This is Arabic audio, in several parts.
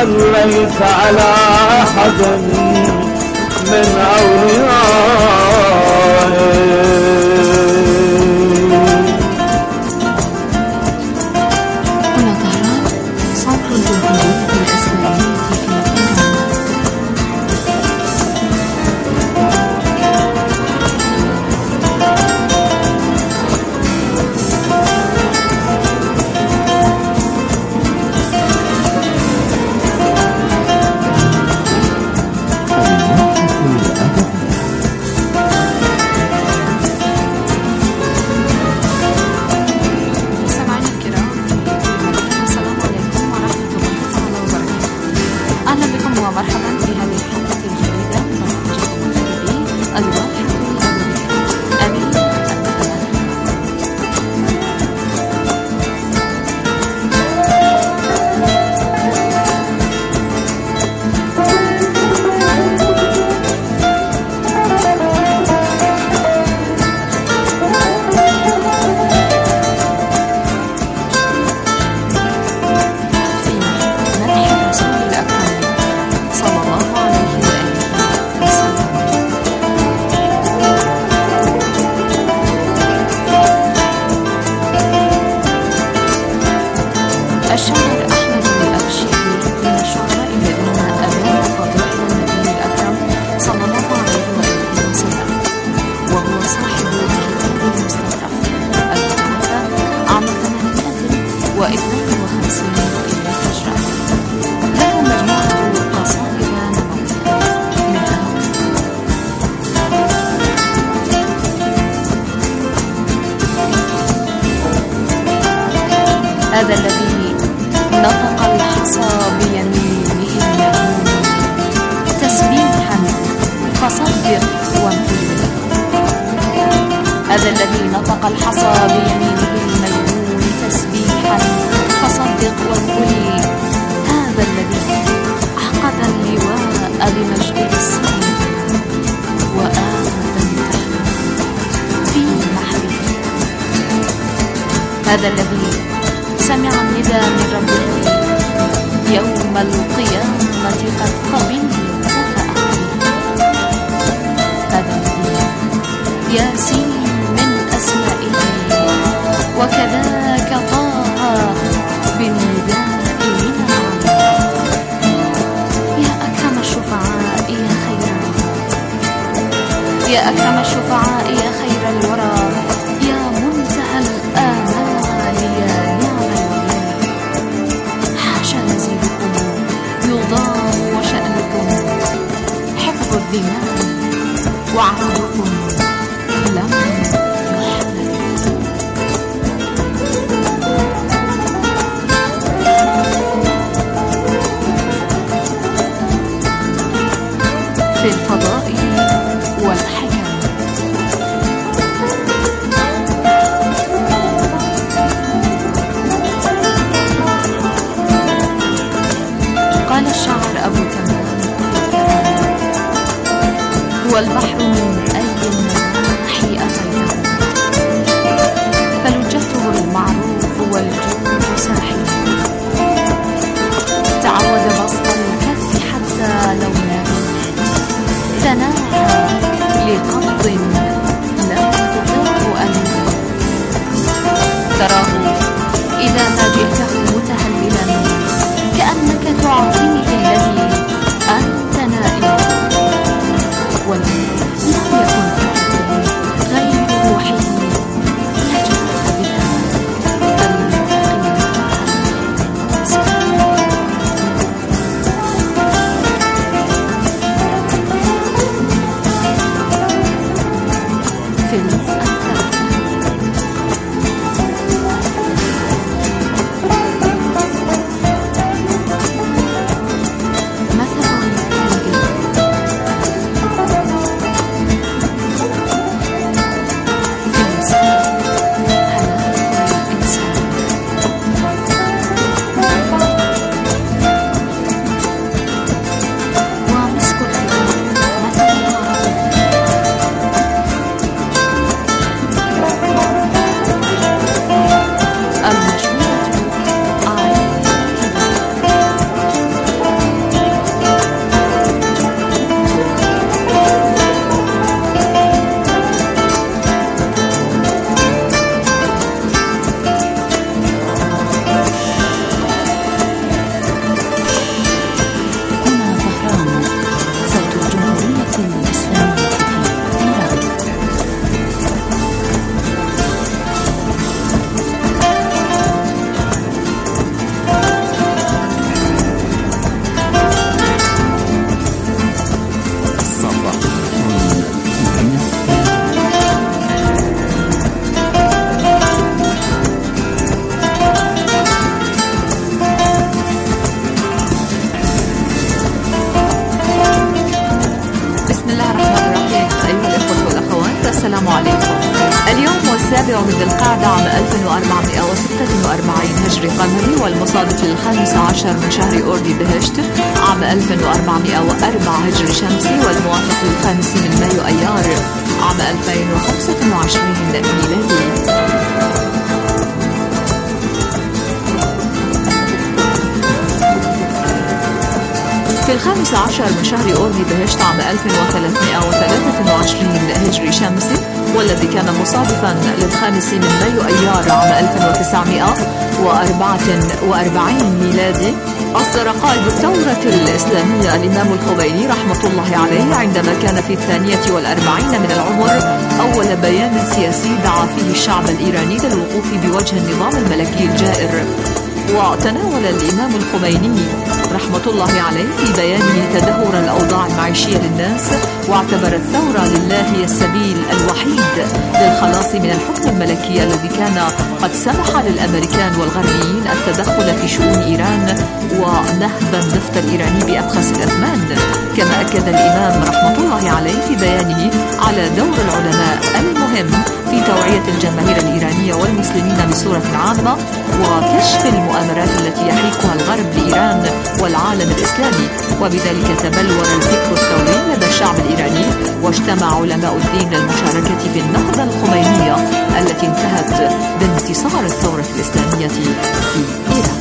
صليت على أحد من أوليائك. هذا الذي نطق الحصى بيمينه المجنون تسبيحا فصدق وانقل له. هذا الذي نطق الحصى بيمينه المجنون تسبيحا فصدق وانقل. هذا الذي عقد اللواء لمجد اسمه وآذن تحته في محله. هذا الذي سمع النداء من ربه يوم القيامة قد قبلت فأقبل. هذا الذي ياسين من أسمائه وكذاك طه بالنداء من العلي. يا أكرم الشفعاء يا خير الورى، يا أكرم الشفعاء يا خير الورى، يا منتهى الآمال يا نعم الولي. حاشا نزيلكم يضام وشأنكم حفظ الدماء وعهدكم لم يحلل. في الفضاء والحكم. قال الشاعر أبو كمال: هو البحر من أي من ذي القعدة عام 1446 هجري قمري، والمصادف لل15 من شهر أوردي بهشت عام 1404 هجري شمسي، والموافق لل5 من مايو أيار عام 2025 ميلادي. في 15 من شهر أوردي بهشت عام 1323 هجري شمسي، والذي كان مصادفا لل5 من مايو أيار عام 1944 ميلادي، أصدر قائد الثورة الإسلامية الإمام الخميني رحمة الله عليه عندما كان في 42 من العمر أول بيان سياسي دعا فيه الشعب الإيراني للوقوف بوجه النظام الملكي الجائر. وتناول الإمام الخميني رحمة الله عليه في بيانه تدهور الأوضاع المعيشية للناس، واعتبر الثورة لله هي السبيل الوحيد للخلاص من الحكم الملكي الذي كان قد سمح للأمريكان والغربيين التدخل في شؤون إيران ونهب النفط الإيراني بأبخس الأثمان. كما أكد الإمام رحمة الله عليه في بيانه على دور العلماء المهم في توعية الجماهير الإيرانية والمسلمين بصورة عامة، وكشف المؤامرات التي يحيكها الغرب لإيران والعالم الإسلامي. وبذلك تبلور الفكر الثوري لدى الشعب الإيراني، واجتمع علماء الدين للمشاركة في النهضة الخمينية التي انتهت بانتصار الثورة الإسلامية في إيران.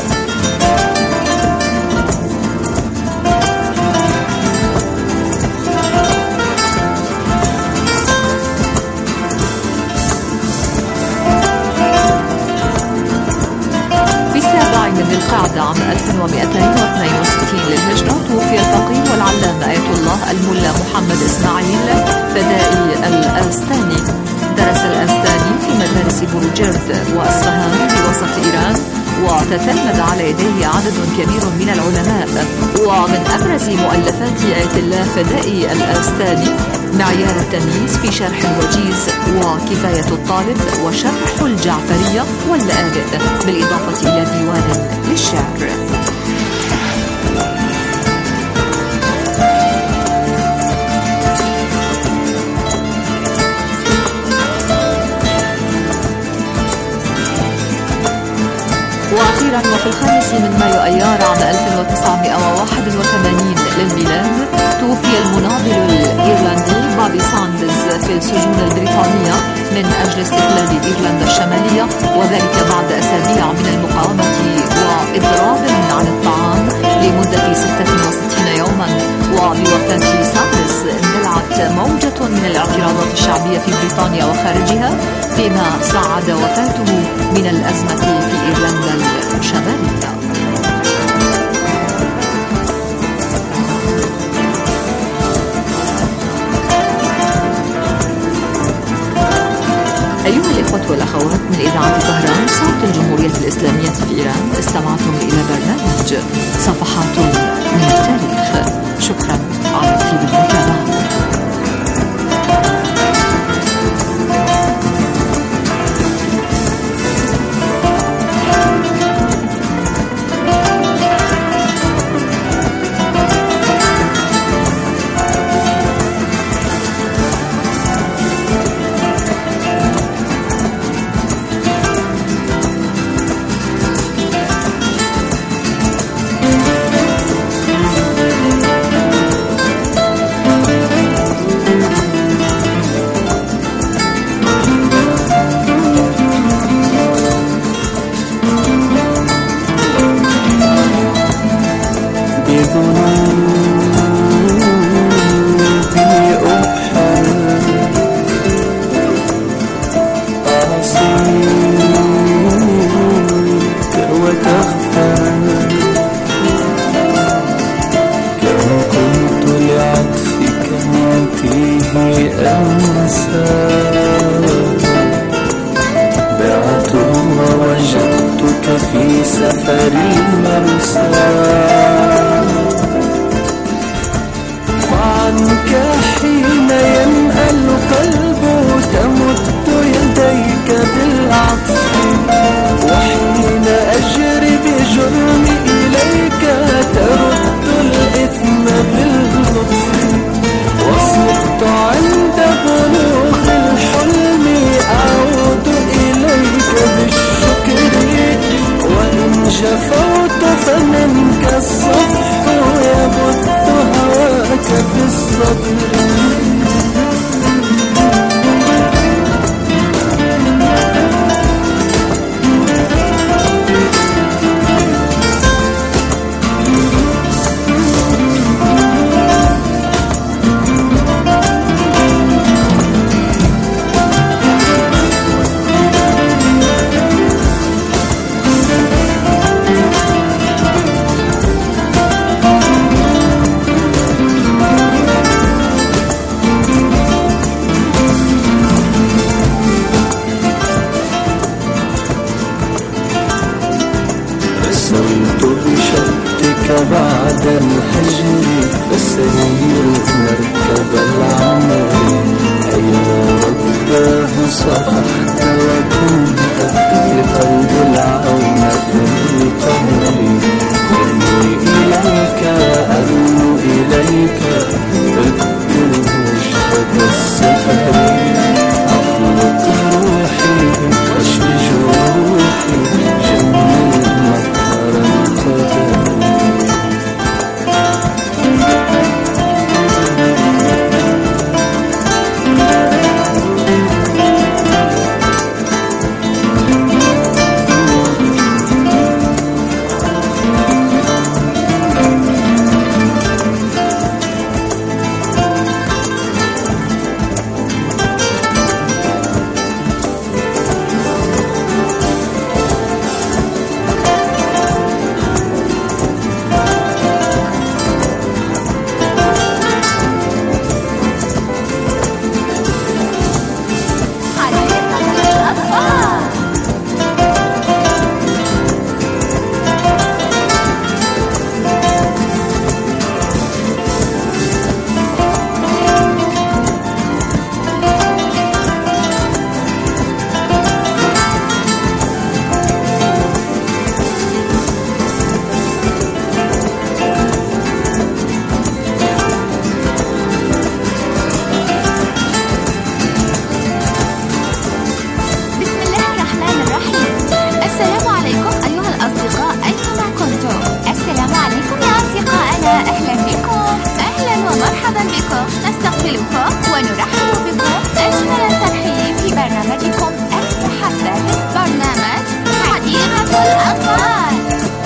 القعدة عام 1262 للهجرة توفي الفقيه والعلامة آية الله الملا محمد إسماعيل فدائي الآستاني. درس الآستاني في مدارس بروجرد وأصفهان بوسط إيران، وتتلمذ على يديه عدد كبير من العلماء. ومن أبرز مؤلفات آية الله فدائي الآستاني معيار التمييز في شرح الوجيز، وكفاية الطالب، وشرح الجعفرية واللآلئ، بالإضافة إلى ديوان للشعر. وأخيرا وفي 5 من مايو أيار عام 1981 للميلاد توفي المناضل الإيرلندي بابي ساندرز في السجون البريطانية من أجل استقلال إيرلندا الشمالية، وذلك بعد أسابيع من المقاومة وإضراب عن الطعام لمدة 66 يوما. وبوفاة ساندرز اندلعت موجة من الاعتراضات الشعبية في بريطانيا وخارجها، فيما ساعد وفاته من الأزمة في إيرلندا الشمالية. أيها الإخوة والأخوات من إذاعة طهران صوت الجمهورية الإسلامية في إيران، استمعتم إلى برنامج صفحات من التاريخ. شكرا على طيب المتابعة. في سفر المرسى فعنك حين ينأل قلبه تمد يديك بالعطف، وحين أجري بجرمي إليك ترد الإثم باللطف، وصدت عند بلوغ الحلم أعود شفوت فمنك الصفح يبث هواك في الصدر. رسمت بشطك بعد الحجر فسير مركب العمر. أيا رباه صفحت وكنت لقلب العون في القمر. إني إليك أرنو إليك أبدو مشهد السفر. أطلق روحي واشفي جروحي جمل مطر القدر. نستقبلكم ونرحب بكم أجمل ترحيب في برنامجكم المحبب، برنامج حديقة الأطفال.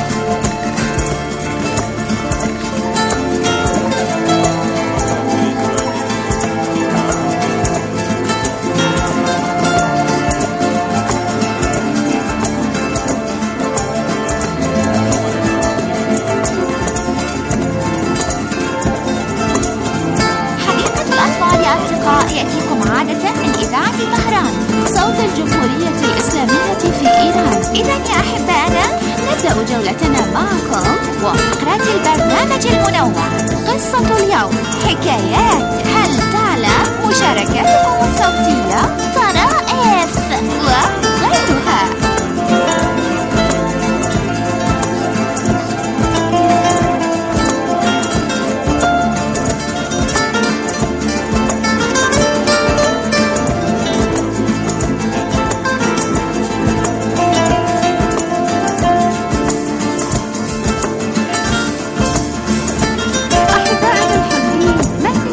يأتيكم عادة من إذاعة طهران صوت الجمهورية الإسلامية في إيران. إذن يا أحبائنا نبدأ جولتنا معكم وفقرة البرنامج المنوع. قصة اليوم حكايات، هل تعلم، مشاركاتكم الصوتية، طرائف وغيرها.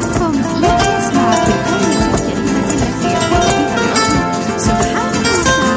سبحانه وتعالى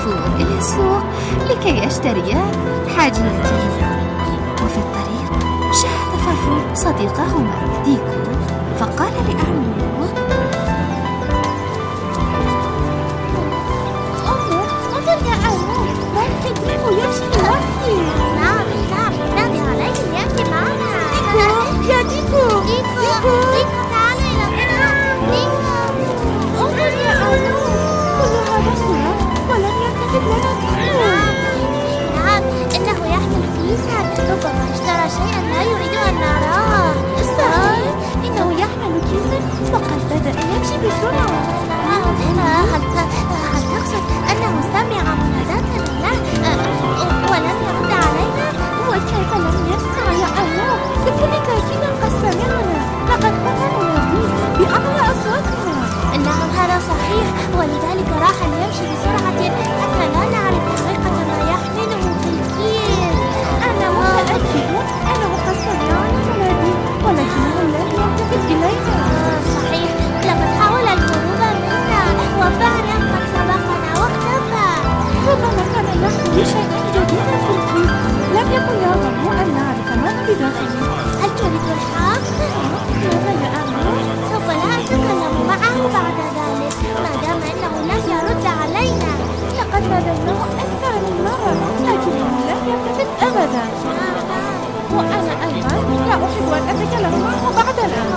فرفور إلى السوق لكي يشتري حاجياته. وفي الطريق شاهد فرفور صديقهما ديكو، فقال لأرنوب: انظر يا أرنوب، ذلك ديكو يمشي لوحده. نعم، نادي عليه ليأتي معنا. يا ديكو تعال إلى هنا. انظر يا أرنوب، كل هذا سرعة ولم يلتفت لنا ديكو. نعم، إنه يحمل كيسا، ربما اشترى شيئا لا يريد أن نراه. صحيح، إنه يحمل كيسا وقد بدأ يمشي بسرعة. هل تقصد أنه سمع مناداتنا ولم يرد علينا؟ وكيف لم يسمع يا أرنوب؟ بكل تأكيد قد سمعنا، لقد كنا نناديه بأعلى أصواتنا. نعم، هذا صحيح، ولذلك راح يمشي بسرعة حتى لا نعرف حقيقة ما يحمله في الكيس. أنا متأكد أنه قد سمعنا نناديه ولكنه لم يلتفت إلينا. صحيح، لقد حاول الهروب منا وفعلا قد سبقنا واختفى. ربما كان يحمل شيئا جديدا في الكيس، لم يكن يظن أن نعرف ما بداخله. هل تريد الحق؟ ماذا يا أرنوب؟ سوف لا أتكلم معه بعد ذلك ما دام أنه لم يرد علينا. لقد ناديناه أكثر من مرة لكنه لم يلتفت أبدا. وأنا أيضا لا أحب أن أتكلم معه بعد الآن.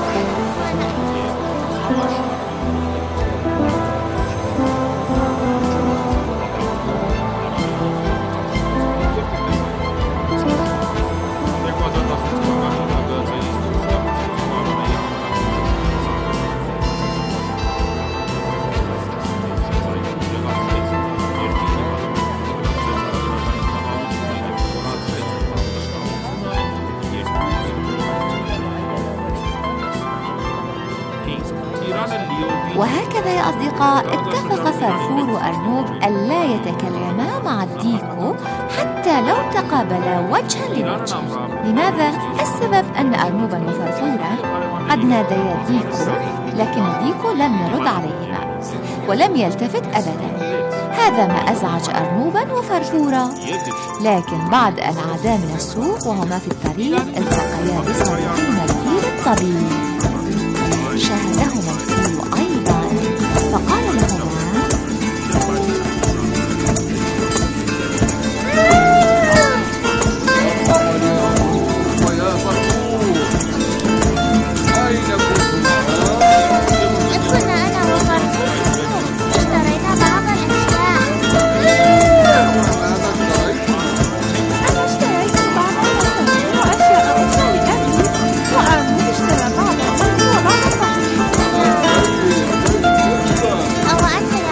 وهكذا يا أصدقاء اتفق فرفور وأرنوب ألا يتكلما مع ديكو حتى لو تقابلا وجها لوجه. لماذا؟ السبب أن أرنوبا وفرفورا قد ناديا ديكو، لكن ديكو لم يرد عليهما ولم يلتفت أبدا. هذا ما أزعج أرنوبا وفرفورا. لكن بعد أن عادا من السوق وهما في الطريق التقيا بصديقهما الفيل الطبيب. شاهدهما الفيل أيضا فقال لهما: أو أنت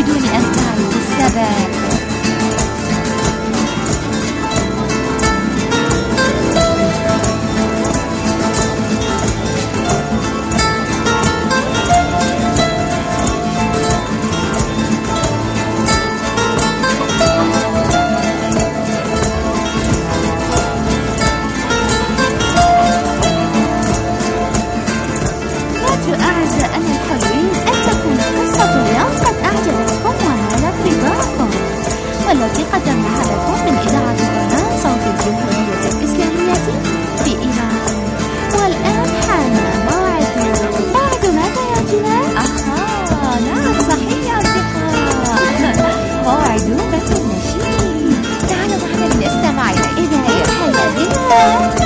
بدون أن تعرف السبب. والتي قدمناها لكم من إذاعة قناة صوت الجمهورية الإسلامية في إيران. والآن حان موعد ماذا يا جلال؟ نعم صحيح يا أصدقاء، موعد بث النشيد. تعالوا معنا لنستمع إلى إذاعة الذين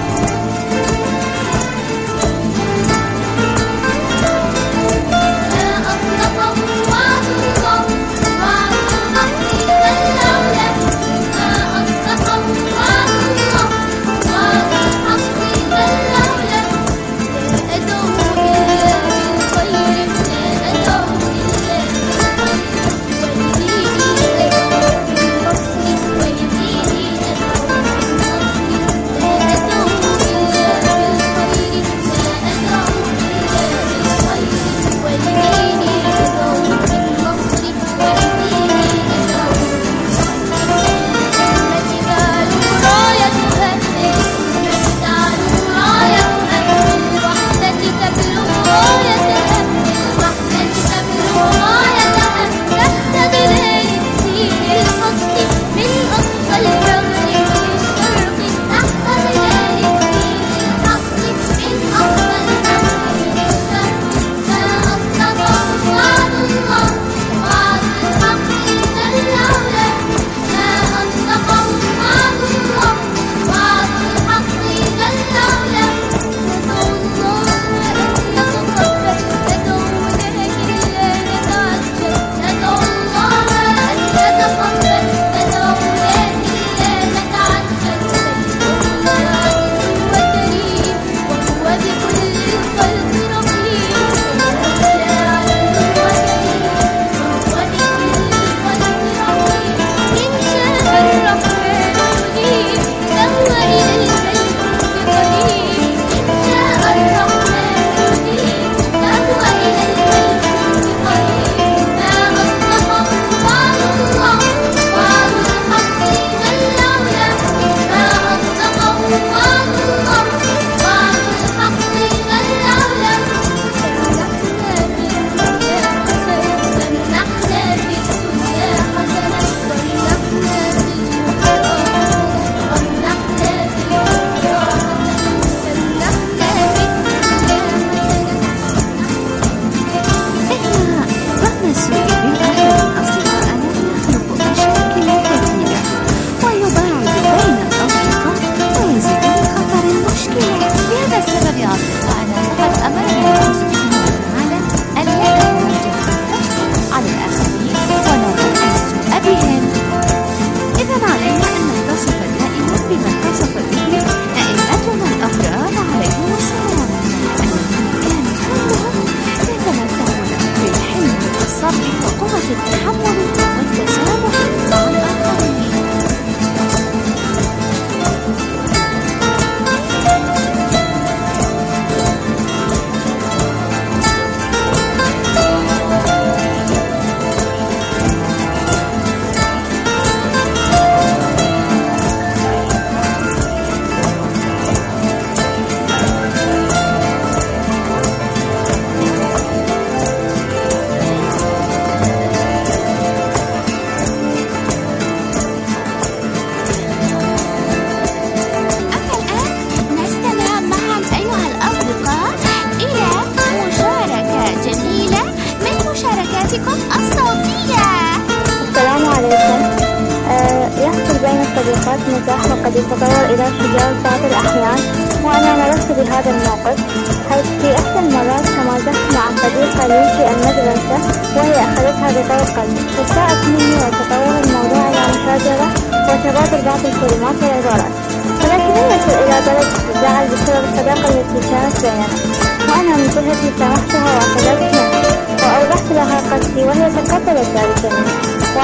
الصديقات مزاح وقد يتطور إلى شجار بعض الأحيان، وأنا مررت بهذا الموقف حيث في إحدى المرات تمازحت مع صديقة لي في المدرسة وهي أخذتها بطرق قلب، فساءت مني وتطور الموضوع إلى مشاجرة وتبادل بعض الكلمات والعبارات، ولكن لم يصل إلى درجة الزعل بسبب الصداقة التي كانت بيننا. وأنا من جهتي سامحتها واعتذرت منها وأوضحت لها قصدي، وهي تقبلت ذلك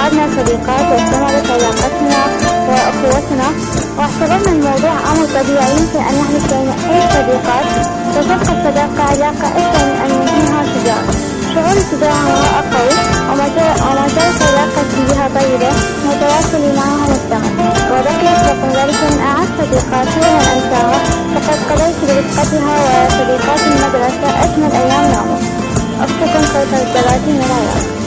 وتعهدنا الصديقات واستمرت علاقتنا وأخوتنا، واعتبرنا الموضوع أمر طبيعي يمكن أن يحدث بين أي صديقات، وتبقى الصداقة علاقة أكثر من أن ينهيها شجاع. شعوري تجاهها قوي، وما زالت علاقتي بها طيبة، وتواصلي معها مستمر. وبقيت تقول ذلك من أعز صديقاتي ولن أنساها، فقد قضيت برفقتها وصديقات المدرسة أجمل أيام العمر. أختكم صوت الثلاثين من العراق.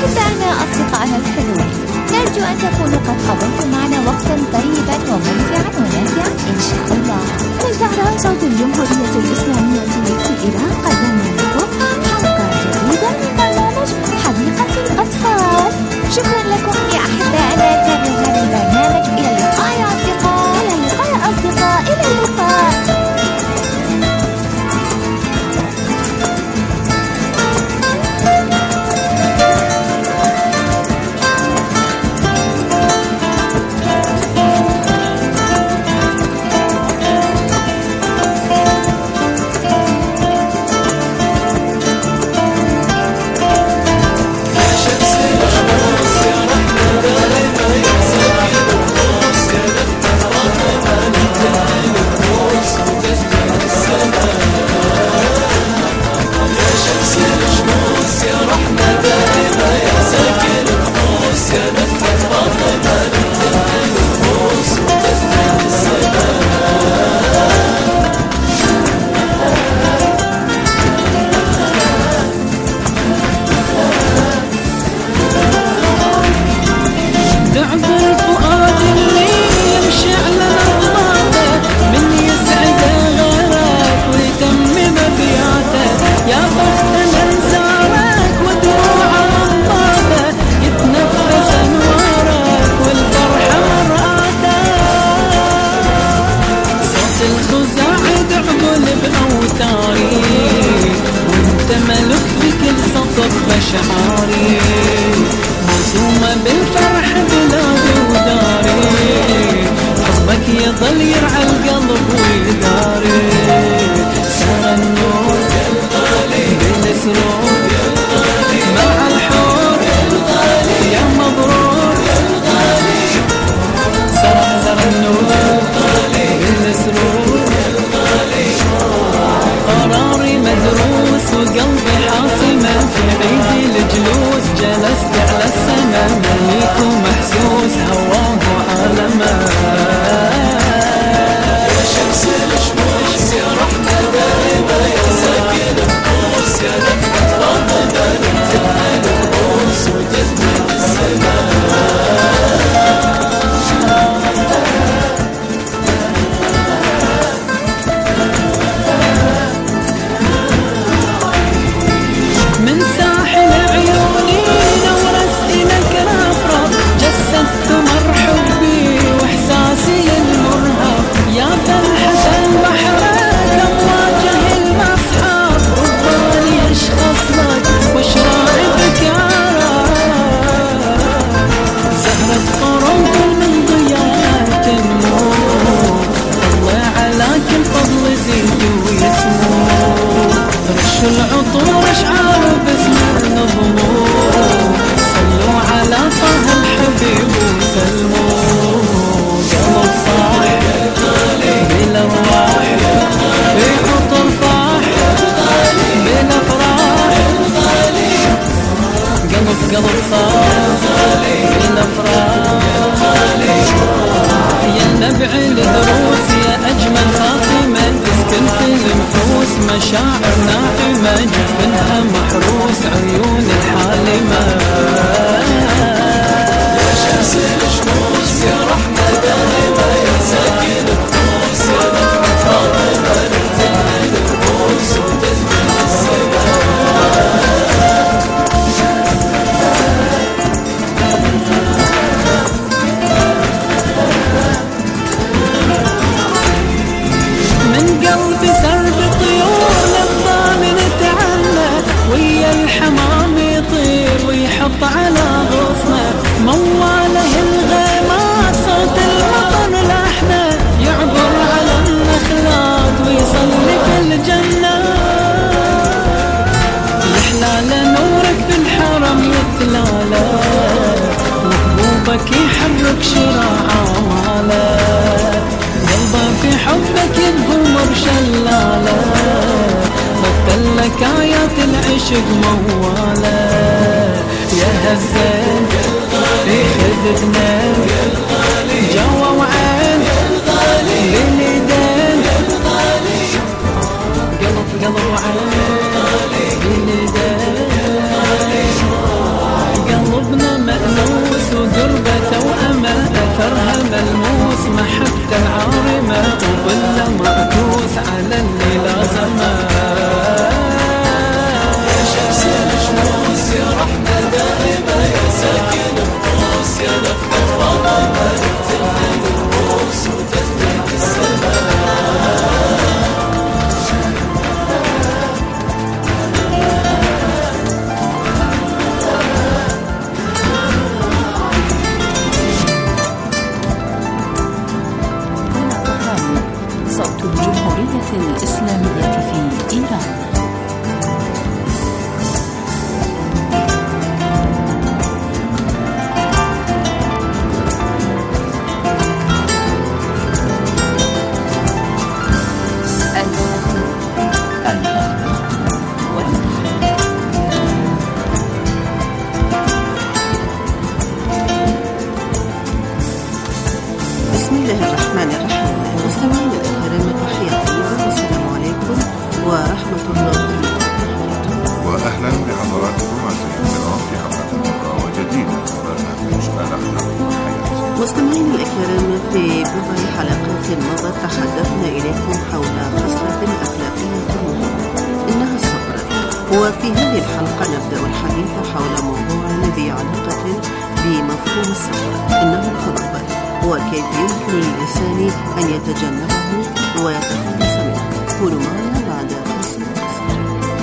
أحبائنا أصدقائنا الحلوين، نرجو أن تكونوا قد قضيتم معنا وقتا طيبا وممتعا ونافعا إن شاء الله. من طهران صوت الجمهورية الإسلامية في إيران قدمنا لكم حلقة جديدة من برنامج حديقة الأطفال. شكرا لكم يا أحبائنا، تابعوا هذا البرنامج. إلى اللقاء يا أصدقاء، إلى اللقاء يا أصدقاء، إلى اللقاء. شعاري موسومة بالفرح بلادي وداري، حبك يضل يرعى القلب ويداري. سار النور بين سرور مع الحور يا مبرور. سار النور بين سرور قراري مدروس وقلبي حاصمة، في عيدي الجلوس جلست على السما، مليك ومحسوس هواه عالمه. يا شمس الشموس يا رحمة دائمة، يا ساكن القوس يا نفحة فاطمة، تملأ القوس وتزمن السماء. العطور اشعار باسم النظمور، صلوا على طه الحبيب وسلموا. قلب صاح بالارواح في عطر فاح بالافراح، قلب صاح بالافراح. يا نبع الدروس يا اجمل خاتمه، تسكن في النفوس مشاعر ناعمة، جفنها محروس عيون الحالمة. يا شمس الشموس يا رحمة دائمة، يا ساكن القوس يا نفحة فاطمة، تملأ القوس وتزمن السماء. من قلبي سرب طيور للضامن تعلى، ويا الحمام يطير ويحط على غصنه، مواله الغيمات صوت المطر لحنه، يعبر على النخلات ويصلي في الجنة. يحلى نورك في الحرم يتلالى، وحبوبك يحرك شراع عماله، قلبه في حبك ينغمر شلالة، بطلك آيات العشق موالة. يا هالزين في خدتنا جوا وعين باليدين، قلب وعين باليدين، قلبنا مأنوس وقربة توأمة، أثرها ملموس محبته العارمة، وظله معكوس على اللي لازمه. يا شمس يا نشموس يا رحمة دائمة، يا ساكن النفوس يا نفخ الفضاء، تهدي النفوس وتهدي السماء. صوت الجمهورية الإسلامية في إيران. بسم الله الرحمن الرحيم. مستمعين الكرام تحية طيبة والسلام عليكم ورحمة الله وبركاته. وأهلا بحضراتكم أعزائي الكرام في حلقة أخرى وجديدة من برنامج الأخلاق والحياة. مستمعين الكرام، في بضع حلقات مضت تحدثنا إليكم حول خصلة أخلاقية مهمة إنها الصبر، وفي هذه الحلقة نبدأ الحديث حول موضوع ذي علاقة بمفهوم الصبر إنه الغضب، وكيف يمكن للإنسان أن يتجنبه ويتخلص منه. كونوا معنا بعد فاصل قصير.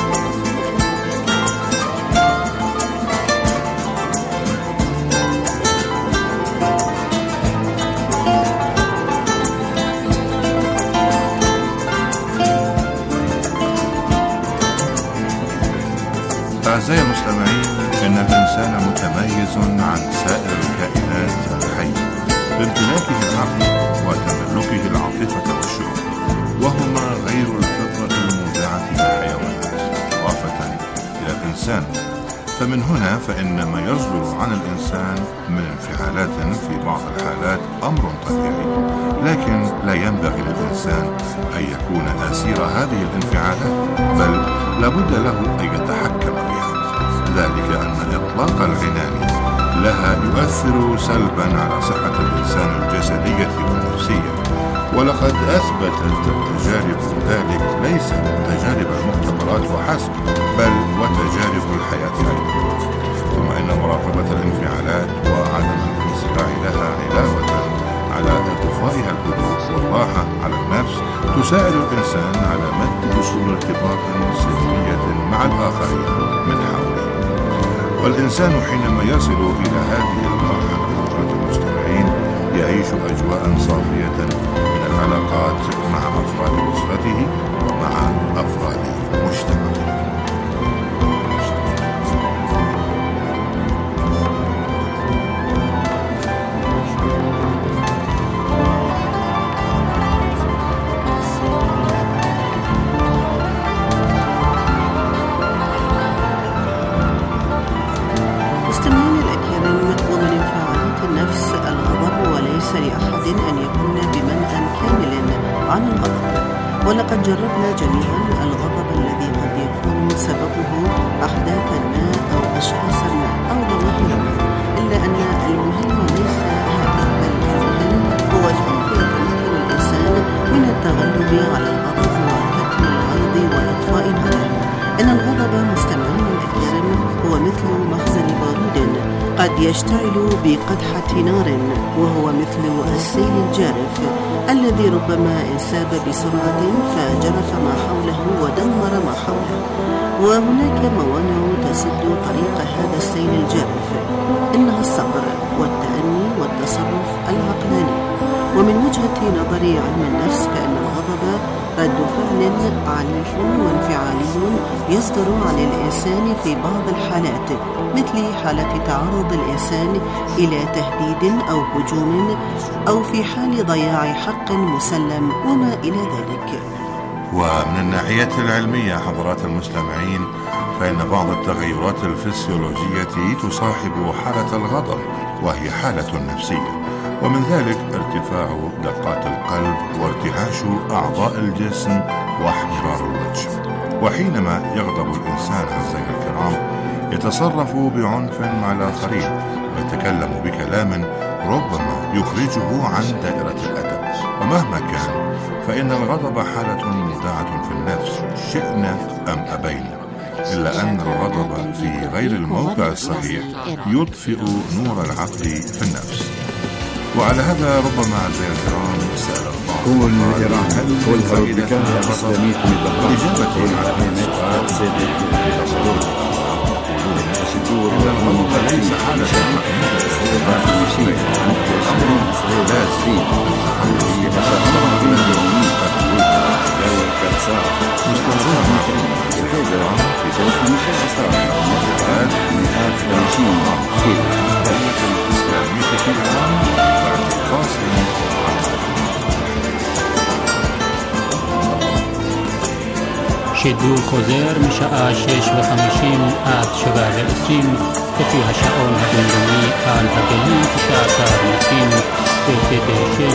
أعزائي المستمعين، إن الإنسان متميز عن سائر الكائنات الحية بامتلاكه العقل وتملكه العاطفة والشعور، وهما غير الفطرة المودعة للحيوانات إضافة إلى الإنسان. فمن هنا فإن ما يصدر عن الإنسان من انفعالات في بعض الحالات أمر طبيعي، لكن لا ينبغي للإنسان أن يكون أسير هذه الانفعالات، بل لابد له أن يتحكم بها. ذلك أن إطلاق العنان لها يؤثر سلبا على صحة الإنسان الجسدية والنفسية، ولقد أثبتت التجارب ذلك، ليس تجارب المختبرات وحسب، بل وتجارب الحياة أيضا. ثم إن مراقبة الانفعالات وعدم الانصراع لها علاوة على إضفائها الهدوء والراحة على النفس تساعد الإنسان على مد جسور ارتباط سلمية مع الآخرين من حوله. والإنسان حينما يصل إلى هذه المرحلة المستمعين يعيش أجواء صافية من العلاقات مع أفراد أسرته ومع أفراد مجتمعه. لأحد أن يكون بمنأى كامل عن الغضب، ولقد جربنا جميعا الغضب الذي قد يكون سببه أحداثا ما أو أشخاصا ما أو ظواهر ما، إلا أن المهم ليس هذا، بل المهم هو كيف يتمكن الإنسان من التغلب على الغضب وكتم الغيظ وإطفاء الغضب. إن الغضب مستمعين الكرام هو مثل مخزن بارود قد يشتعل بقدحة نار، وهو مثل السيل الجارف الذي ربما انساب بسرعة فجرف ما حوله ودمر ما حوله. وهناك موانع تسد طريق هذا السيل الجارف، إنها الصبر والتأني والتصرف العقلاني. ومن وجهة نظر علم النفس فإن الغضب رد فعل عنيف وانفعالي يصدر عن الإنسان في بعض الحالات، مثل حالة تعرض الإنسان إلى تهديد أو هجوم، أو في حال ضياع حق مسلم وما إلى ذلك. ومن الناحية العلمية حضرات المستمعين، فإن بعض التغيرات الفسيولوجية تصاحب حالة الغضب، وهي حالة نفسية، ومن ذلك ارتفاع دقات القلب وارتعاش أعضاء الجسم واحمرار الوجه. وحينما يغضب الإنسان أعزائي الكرام يتصرف بعنف مع الآخرين ويتكلم بكلام ربما يخرجه عن دائرة الأدب. ومهما كان فإن الغضب حالة مودعة في النفس شئنا أم أبينا، إلا أن الغضب في غير الموقع الصحيح يطفئ نور العقل في النفس. وعلى هذا ربما أعزائي الكرام سأل كون إيران كل هربكان الإسلامية من البحرين إجابة سيدي الشدور الغضب ليس حالة شيء שידור חוזר משעה 6:50 עד 7:20 לפי השעון הבינלאומי על הגלים 19 מטרים בתדר של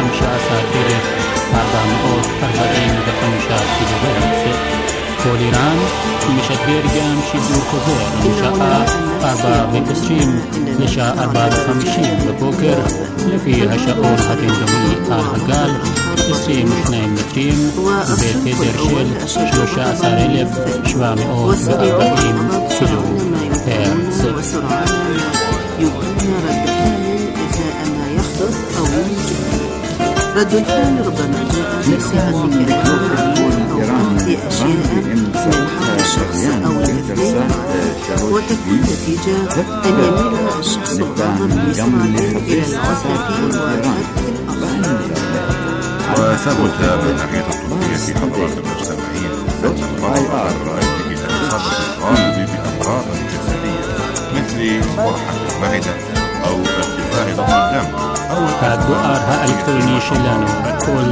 15,445 קילוהרץ. כל איראן משדר גם שידור חוזר משעה 4:20 לשעה 4:50 בבוקר לפי השעון הבינלאומי על הגל 22 מטרים בתדר של 13,740 קילוהרץ. رد الفعل ربما جاء بصيغة كلام أو لأشياء من حول الشخص أو الاثنين وتكون نتيجة أن يميل الشخص الغاضب بسرعة إلى العزلة وترك الأمر. وثبت من ناحية الطبية في حضرات المستمعين أن الغضب الذي يتصرف الغالب بأمراض جسدية مثل قرحة المعدة أو ارتفاع ضغط الدم. הדואר האלקטרוני שלנו כל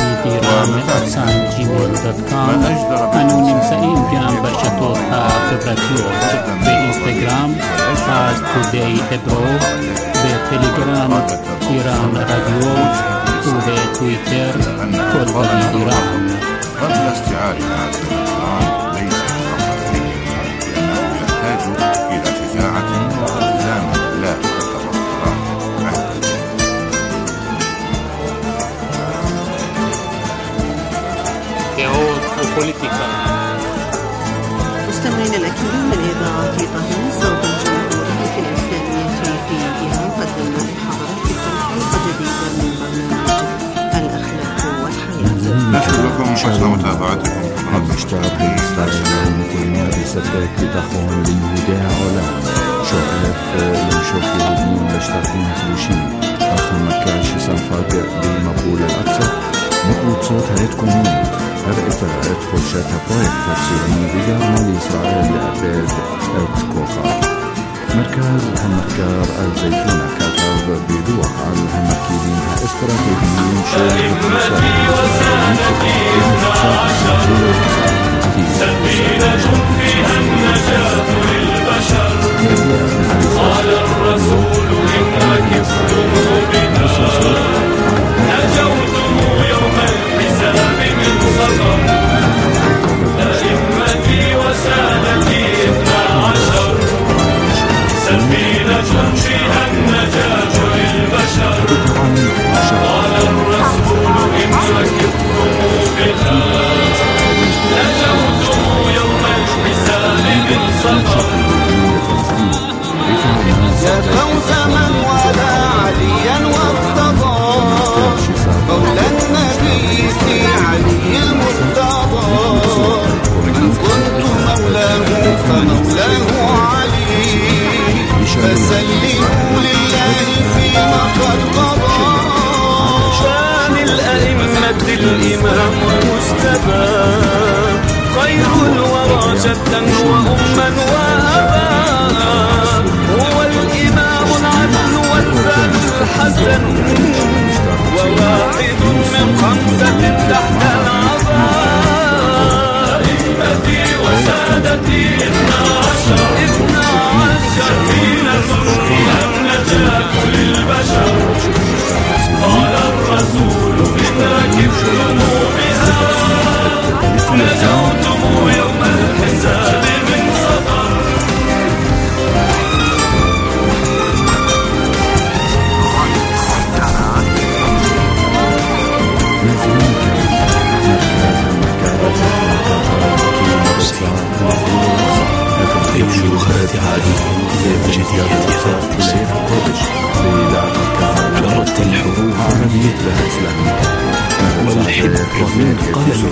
davidiram@gmail.com. אנו נמצאים גם ברשתות החברתיות באינסטגרם today ebro, בטלגרם איראן רדיו ובטוויטר כל davidiram. قبل استيعاب هذا الإقرار ليس فقط لأنه يحتاج إلى شجاعة والتزام لا تتوقع. דעות ופוליטיקה. مستمعينا الأكرام من إذاعة طهران صوت الجمهورية الإسلامية في إيران قدمنا لحضراتكم حلقة جديدة من برنامج الأخلاق والحياة. نشكر لكم حسن متابعتكم. המשטר בישראל נתונים לספק ביטחון ליהודי העולם, שואף למשוך יהודים לשטחים הכבושים, אך המכה שספג במבול אל-אקצא מקבוצות ההתקוממות הראתה את חולשת הפרויקט הציוני וגרמה לישראל לאבד את כוחה. מרכז המחקר אל-זייתונה כתב בדוח על המרכיבים האסטרטגיים של הכניסה قال الرسول إنك نجوت يوم الحساب من سقر أئمتي وسادتي 12 سفينة فيها النجاة للبشر. قال الرسول إنك نجوت يوم الحساب من سقر. يا فوز من والى عليا وارتضى مولى النبي في علي المرتضى. إن كنت مولاه فمولاه علي فسلموا لله فيما قد قضى. شان الأئمة الإمام المجتبى خير الورى جدا وأما وأبا. هو الإمام العدل والفعل الحسن وواحد من 5 تحت العباء. أئمتي وسادتي 12 سفينة فيها النجاة للبشر. قال الرسول إن ركبتم بها نجوتم يوم الحساب من والحب من قلم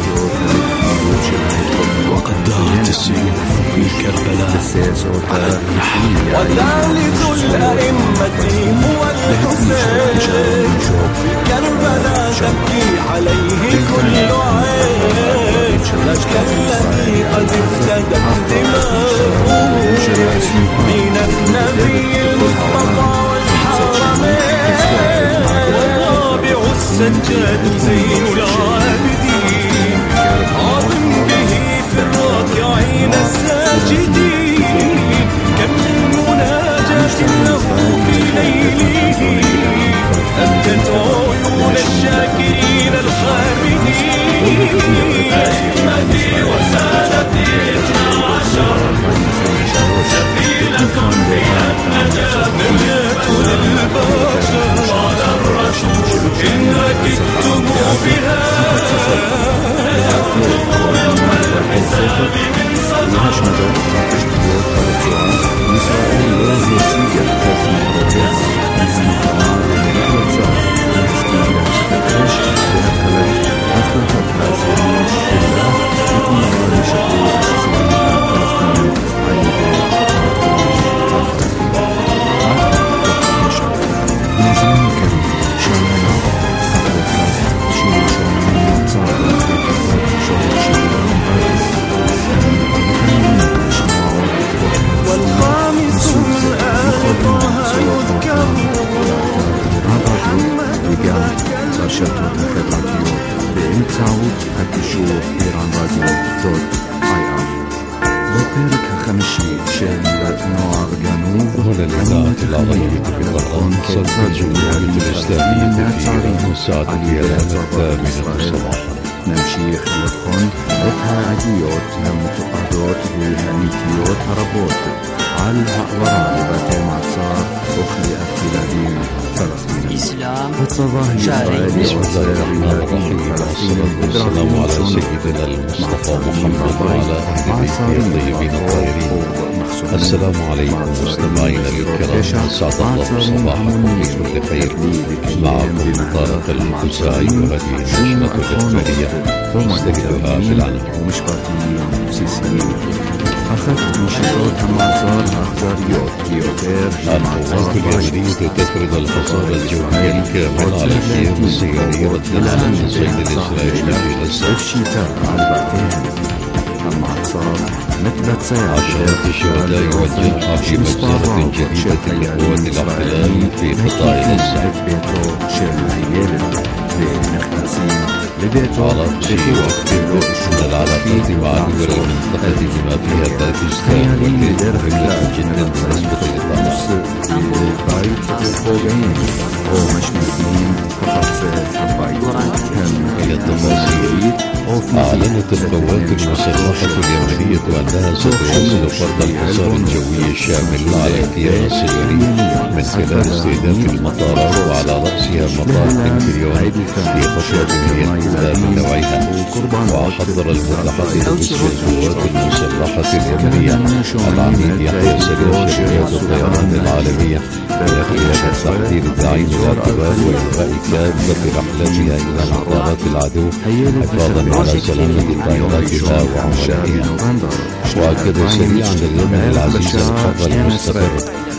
وقد دارت السيوف في كربلاء على النحل. وثالث الأئمة هو الحسين في كربلاء تبكي عليه كل عين. لك الذي قد افتدت دماؤه دين النبي المصطفى والحرمين. والرابع السجاد زين العابدين عاظم به في الراكعين الساجدين. كم من مناجاة له في ليله أبدت عيون الشاكرين الحامدين. أئمتي وسادتي 12 سفينة فيها نجاة للبشر. قال الرسول إن ركبتم بها يخرج يوم الحساب من صدر. والخامس من آل طه يذكر הרשתות החברתיות באמצעות הקישור iranradio.ir. בפרק החמישי של נוער גנוב هنا الإذاعة العربية في القرآن صدق الجمهورية الإسلامية في إيران الساعة 8:08 صباحا. نمشيخ לבחון את העדויות המתועדות והאמיתיות הרבות על העברה לבתי מעצר וכליאת ילדים פלסטינים. הצבא הישראלי بسم الله الرحمن الرحيم والصلاة والسلام على سيدنا المصطفى محمد وعلى أهل بيته الطيبين الطاهرين. السلام عليكم مستمعينا الكرام، أسعد الله صباحكم بكل خير. معكم طارق الخزاعي وهذه النشرة الإخبارية نستجدها في العناوين. أخذت نشاطات المعصار الأخضريات القوات اليمنية تفرض الحصار الجوي الكامل على الخيام السيارية والتنزل الصيد الإسرائيلي في غزة. الشتاء على بعدين المعصار مثل عشرات الشهداء والجرحى في مجزرة جديدة لقوات الاحتلال في قطاع غزة. على شيء يخبر أن العلاقات مع دول المنطقة بما فيها باكستان والهند مهمة جدا بالنسبة إلى التفاصيل. أعلنت القوات المسلحة اليمنية أنها ستواصل فرض الحصار الجوي الشامل على الخيام السياري من خلال استهداف المطارات وعلى رأسها مطار بن غوريون في فترة هي الأولى من نوعها. وحضر المتحدث باسم القوات المسلحة اليمنية العميد يحيى سريع شركة الطيران العالمية بخلاف التحذير الداعي للارتباط وإلغاء كافة رحلاتها إلى مطارات العدو حفاظا على سلامة طائراتها وعملائها. وأكد سريعا لليمن العزيز الحر المستقر